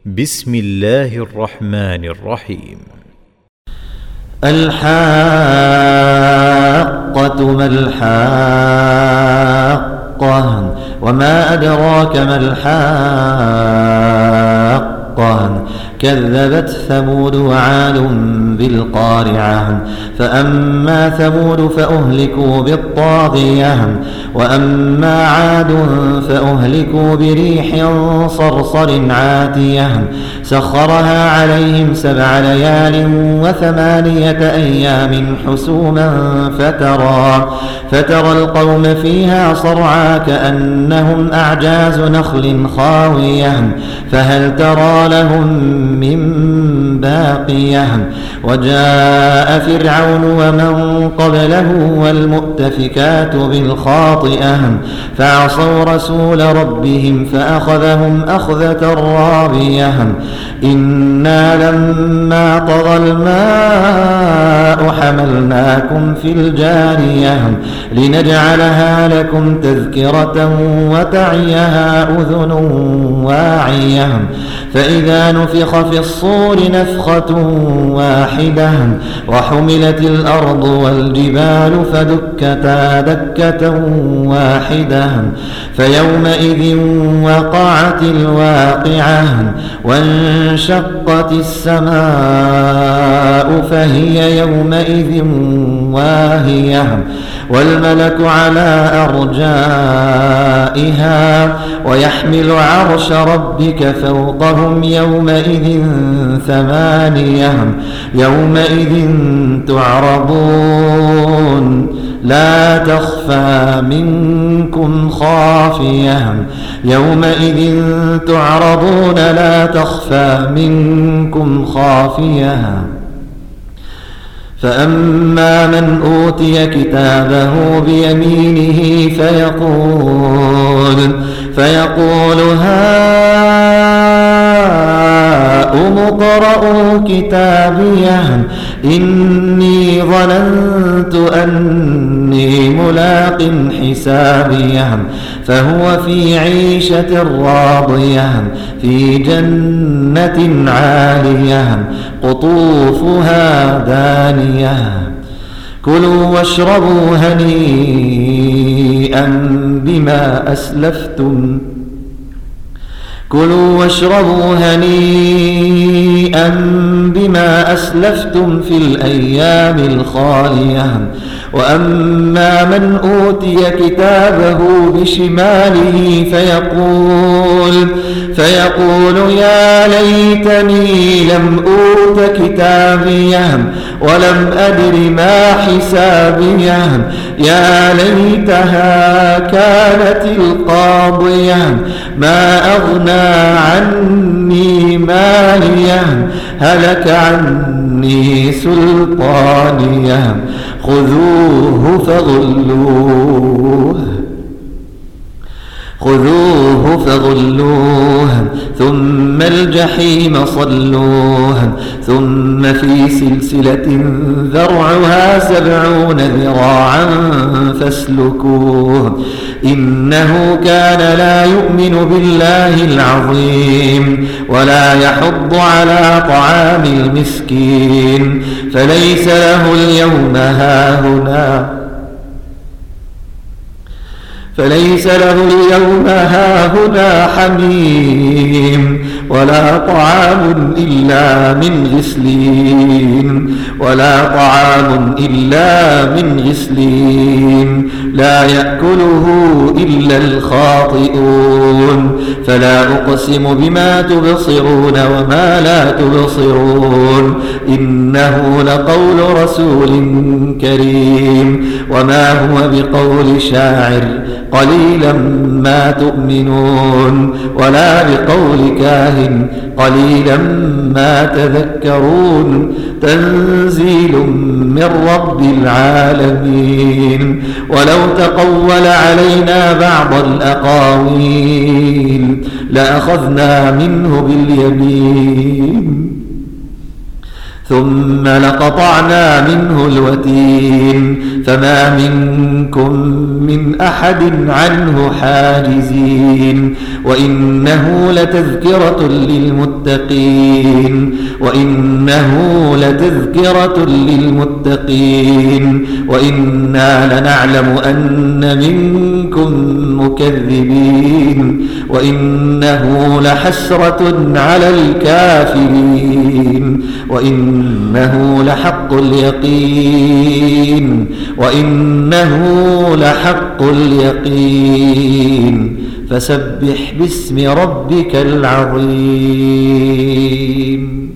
بسم الله الرحمن الرحيم. الحاقة ما الحاقة وما أدراك ما الحاقة كذبت ثمود وعاد بالقارعة فأما ثمود فأهلكوا بالطاغية وأما عاد فأهلكوا بريح صرصر عاتية سخرها عليهم 7 ليال و8 أيام حسوما فترى القوم فيها صرعى كأنهم أعجاز نخل خاوية فهل ترى لهم من باقية وجاء فرعون ومن قبله والمؤتفكات بالخاطئة فعصوا رسول ربهم فأخذهم أخذة رابية إنا لما طغى الماء حملناكم في الجارية لنجعلها لكم تذكرة وتعيها أذن واعية فإذا نفخ في الصور نفخة واحدة وحملت الأرض والجبال فدكتا دكة واحدة فيومئذ وقعت الواقعة وانشقت السماء فهي يومئذ واهية والملك على أرجائها ويحمل عرش ربك فوقهم يومئذ 8 يومئذ تعرضون لا تخفى منكم خافية يومئذ تعرضون لا تخفى منكم خافية فأما من أوتي كتابه بيمينه فيقول هاؤم اقرءوا كتابيه إني ظننت أني ملاق حسابيه فهو في عيشة راضية في جنة عالية قطوفها دانية كلوا واشربوا هنيئا بما أسلفتم في الأيام الخالية وأما من أوتي كتابه بشماله فيقول يا ليتني لم أوت كتابيه ولم أدر ما حسابيه يا ليتها كانت القاضية ما أغنى عني ماليه هلك عني سلطانيه خذوه فغلوه ثم الجحيم صلوه ثم في سلسلة ذرعها 70 ذراعا فاسلكوه إنه كان لا يؤمن بالله العظيم ولا يحض على طعام المسكين فليس له اليوم هاهنا حميم ولا طعام إلا من غسلين لا يأكله إلا الخاطئون فلا أقسم بما تبصرون وما لا تبصرون إنه لقول رسول كريم وما هو بقول شاعر قليلا ما تؤمنون ولا بقول كاهن قليلا ما تذكرون تنزيل من رب العالمين ولو تقول علينا بعض الأقاويل لأخذنا منه باليمين ثم لقطعنا منه الوتين فما منكم من أحد عنه حاجزين وإنه لتذكرة للمتقين وإنا لنعلم أن منكم مكذبين وإنه لحسرة على الكافرين وإنه لحق اليقين فسبح باسم ربك العظيم.